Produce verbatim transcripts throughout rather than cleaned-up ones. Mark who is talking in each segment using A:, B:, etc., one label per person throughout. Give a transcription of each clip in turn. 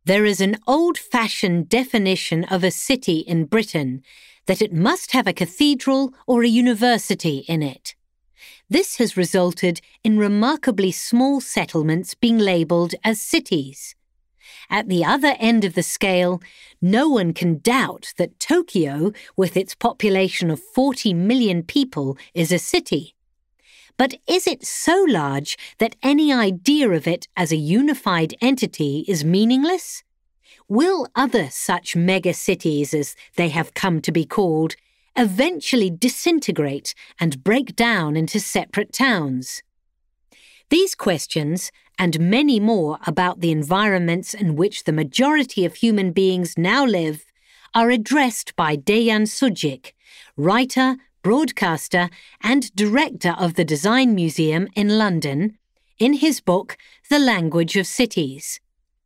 A: There is an old-fashioned definition of a city in Britain that it must have a cathedral or a university in it. This has resulted in remarkably small settlements being labelled as cities. At the other end of the scale, no one can doubt that Tokyo, with its population of forty million people, is a city. But is it so large that any idea of it as a unified entity is meaningless? Will other such mega-cities, as they have come to be called, eventually disintegrate and break down into separate towns? These questions, and many more about the environments in which the majority of human beings now live, are addressed by Dejan Sujic, writer, broadcaster and director of the Design Museum in London, in his book The Language of Cities.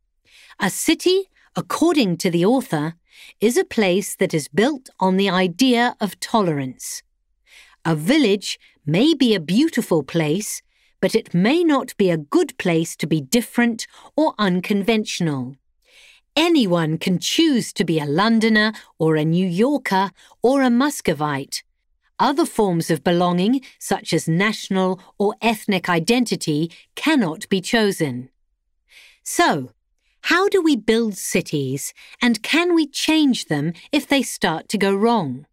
A: A city, according to the author, is a place that is built on the idea of tolerance. A village may be a beautiful place, but it may not be a good place to be different or unconventional. Anyone can choose to be a Londoner or a New Yorker or a Muscovite. Other forms of belonging, such as national or ethnic identity, cannot be chosen. So, how do we build cities, and can we change them if they start to go wrong?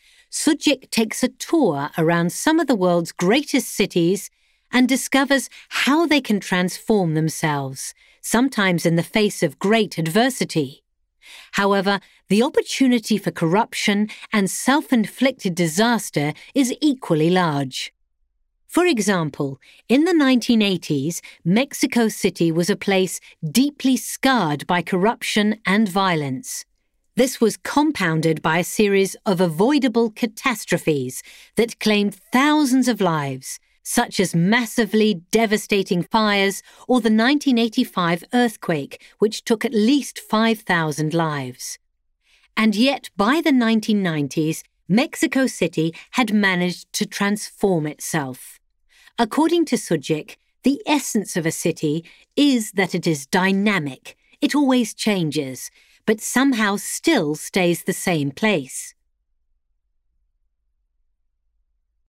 A: Sujic takes a tour around some of the world's greatest cities and discovers how they can transform themselves, sometimes in the face of great adversity. However, the opportunity for corruption and self-inflicted disaster is equally large. For example, in the nineteen eighties, Mexico City was a place deeply scarred by corruption and violence. This was compounded by a series of avoidable catastrophes that claimed thousands of lives, such as massively devastating fires or the nineteen eighty-five earthquake, which took at least five thousand lives. And yet, by the nineteen nineties, Mexico City had managed to transform itself. According to Sujic, the essence of a city is that it is dynamic, it always changes, but somehow still stays the same place.